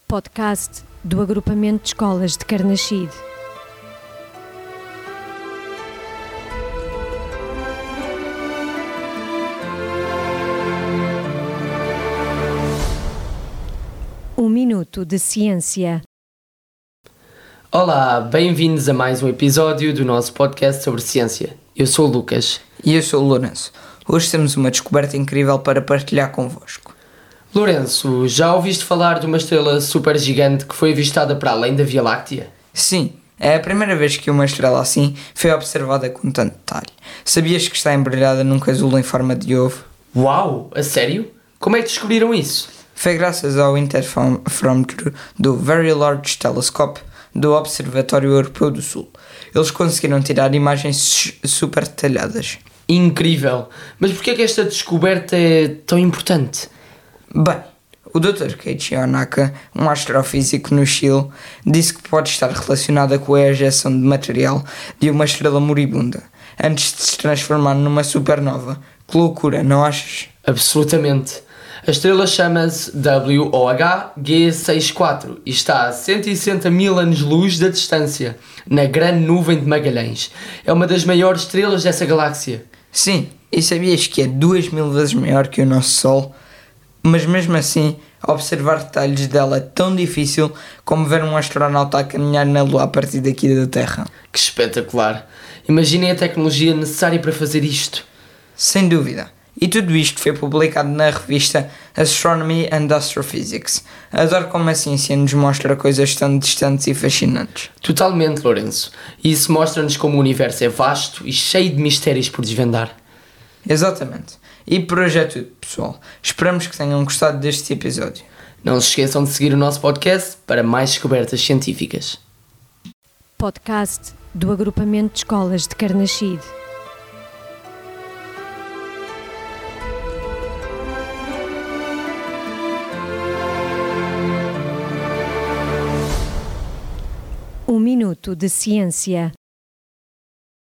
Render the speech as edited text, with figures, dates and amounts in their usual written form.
podcast do Agrupamento de Escolas de Carnaxide. Um minuto de ciência. Olá, bem-vindos a mais um episódio do nosso podcast sobre ciência. Eu sou o Lucas. E eu sou o Lourenço. Hoje temos uma descoberta incrível para partilhar convosco. Lourenço, já ouviste falar de uma estrela supergigante que foi avistada para além da Via Láctea? Sim, é a primeira vez que uma estrela assim foi observada com tanto detalhe. Sabias que está embrulhada num casulo em forma de ovo? Uau, a sério? Como é que descobriram isso? Foi graças ao interferómetro do Very Large Telescope do Observatório Europeu do Sul. Eles conseguiram tirar imagens super detalhadas. Incrível! Mas porquê é que esta descoberta é tão importante? Bem, o Dr. Keiichi Onaka, um astrofísico no Chile, disse que pode estar relacionada com a ejeção de material de uma estrela moribunda, antes de se transformar numa supernova. Que loucura, não achas? Absolutamente. A estrela chama-se WOH-G64 e está a 160 mil anos-luz da distância, na Grande Nuvem de Magalhães. É uma das maiores estrelas dessa galáxia. Sim, e sabias que é 2000 vezes maior que o nosso Sol? Mas mesmo assim, observar detalhes dela é tão difícil como ver um astronauta a caminhar na Lua a partir daqui da Terra. Que espetacular! Imaginem a tecnologia necessária para fazer isto. Sem dúvida. E tudo isto foi publicado na revista Astronomy and Astrophysics. Adoro como a ciência nos mostra coisas tão distantes e fascinantes. Totalmente, Lourenço. E isso mostra-nos como o universo é vasto e cheio de mistérios por desvendar. Exatamente. E por hoje é tudo, pessoal. Esperamos que tenham gostado deste episódio. Não se esqueçam de seguir o nosso podcast para mais descobertas científicas. Podcast do Agrupamento de Escolas de Carnaxide. Um minuto de ciência.